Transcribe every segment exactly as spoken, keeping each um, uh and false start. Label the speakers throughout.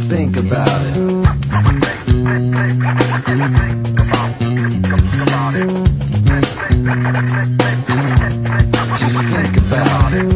Speaker 1: Just think about it. Just think about it.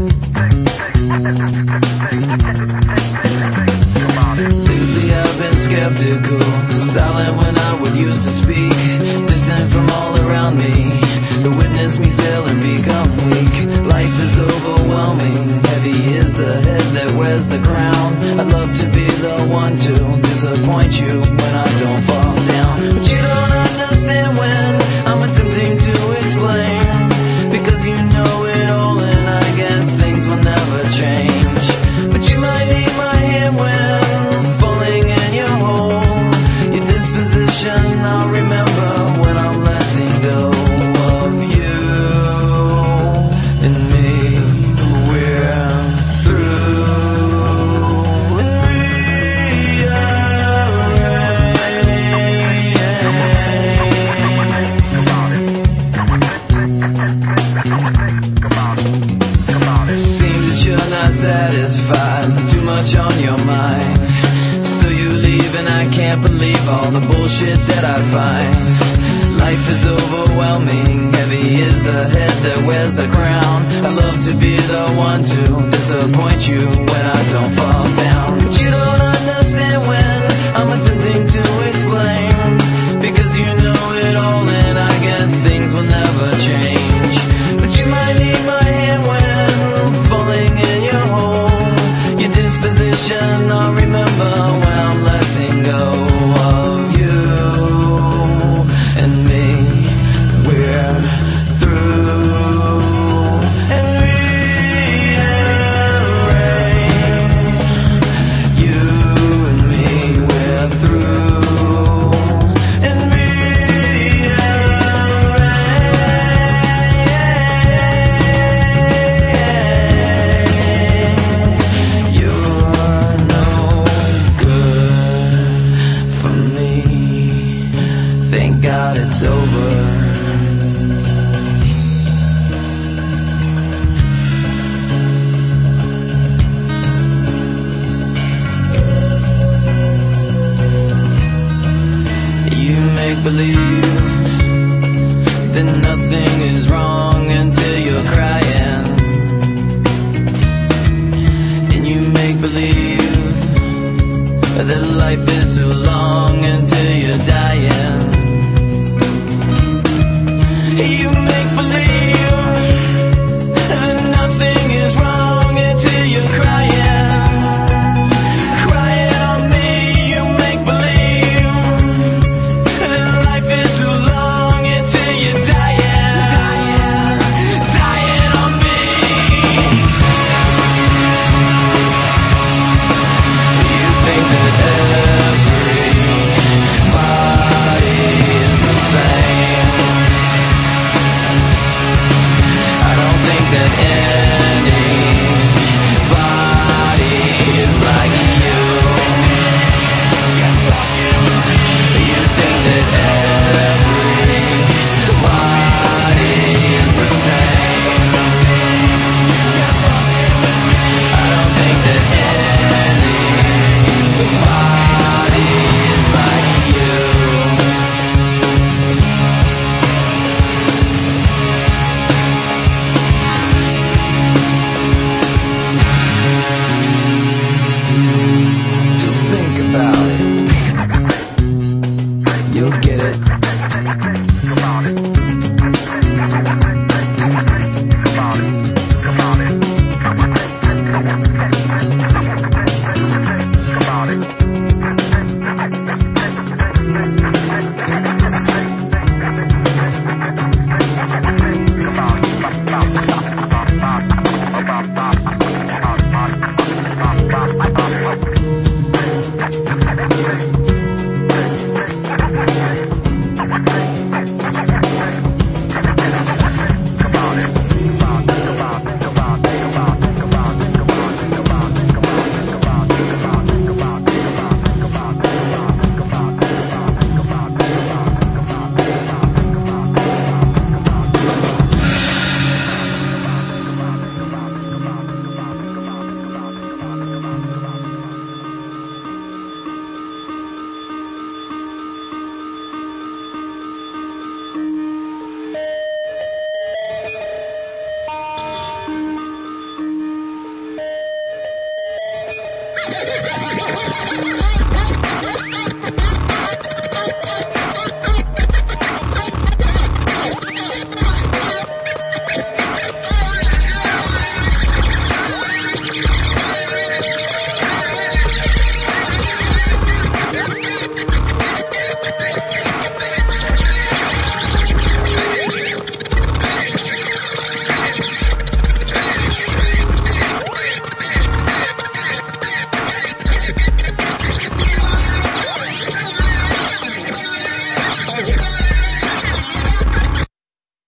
Speaker 1: Lately I've been skeptical, silent when I would used to speak, distant from all around me, to witness me fail and become weak. Life is overwhelming, heavy is the head that wears the crown. I'd love to be the one to disappoint you when I don't fall down, but you don't understand when I'm attempting to explain, because you know it all and I guess things will never change. But you might need my hand when falling in your hole. Your disposition I'll remember when I'm letting go of you and me. We're through and seems that you're not satisfied, there's too much on your mind, so you leave and I can't believe all the bullshit that I find. Life is overwhelming, heavy is the head that wears the crown. I'd love to be the one to disappoint you when I don't fall down, but you don't understand when I'm attempting to explain, because you know it all and I guess things will never change. But you might need my hand when falling in your hole. Your disposition I'll remember when I'm letting go of you and me. We're through and rearrange. You and me, we're through and rearrange. You're no good for me. Thank God it's over. You make believe that nothing is wrong until you're crying, and you make believe that life is so long until you're dying. You make believe that nothing is wrong until you're crying, crying on me. You make believe that life is too long until you're dying, dying on me. You think that every